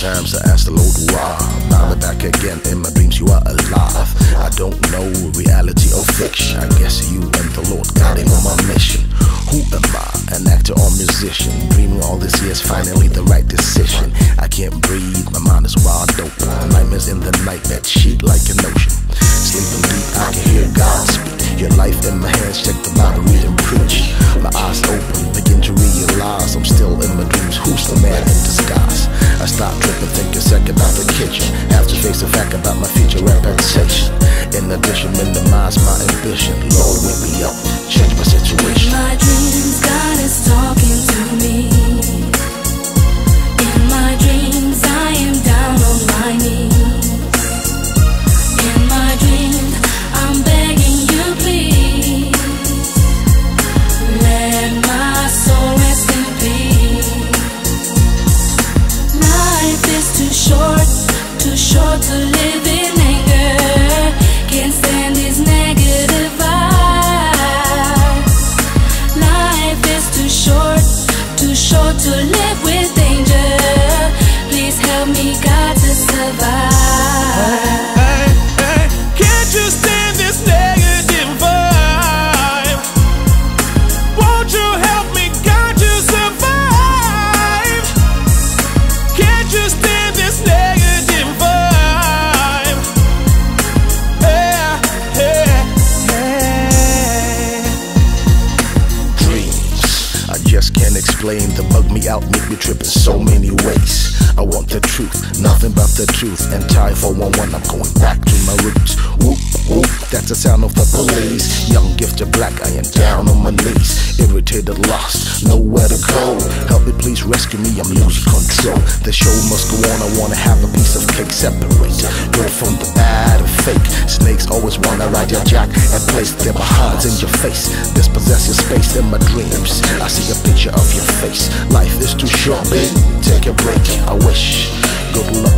Sometimes I ask the Lord why. Now I'm back again in my dreams, you are alive. I don't know reality or fiction. I guess you and the Lord got him on my mission. Who am I? An actor or musician? Dreaming all this year's finally the right decision. I can't breathe, my mind is wide open. Nightmares in the night that sheet like an ocean. Sleeping deep, I can hear God speak. Your life in my hands, check the Bible, read and preach. My eyes open, begin to realize I'm still in my dreams. Who's the man in disguise? I stop tripping, think a second about the kitchen. Have to face the fact about my future reputation. In addition, minimize my ambition. Lord, wake me up, change my situation. My dreams, God is talking to me. In my dreams, I am down on my knees. In my dreams, I'm begging you, please. Let my soul rest in peace. Life is too short to live in anger. Can't stand these negative vibes. Life is too short to live with danger. Please help me, God, to survive. Can't you stand this negative vibe? Won't you help me, God, to survive? Can't you stand this negative vibe? Dreams, I just can't explain. They bug me out, make me trip in so many ways. I want the truth, nothing but the truth. And tie 411, I'm going back to my roots. Whoop, whoop, that's the sound of the police. Young, gifted, black, I am down on my knees. Irritated, lost, nowhere to go. Help me, please rescue me, I'm losing control. The show must go on, I wanna have a piece of cake. Separate good from the bad and fake. Snakes always wanna ride your jack and place their behinds in your face. Dispossess your space in my dreams. I see a picture of your face. Life is too short, babe, take a break. I wish good luck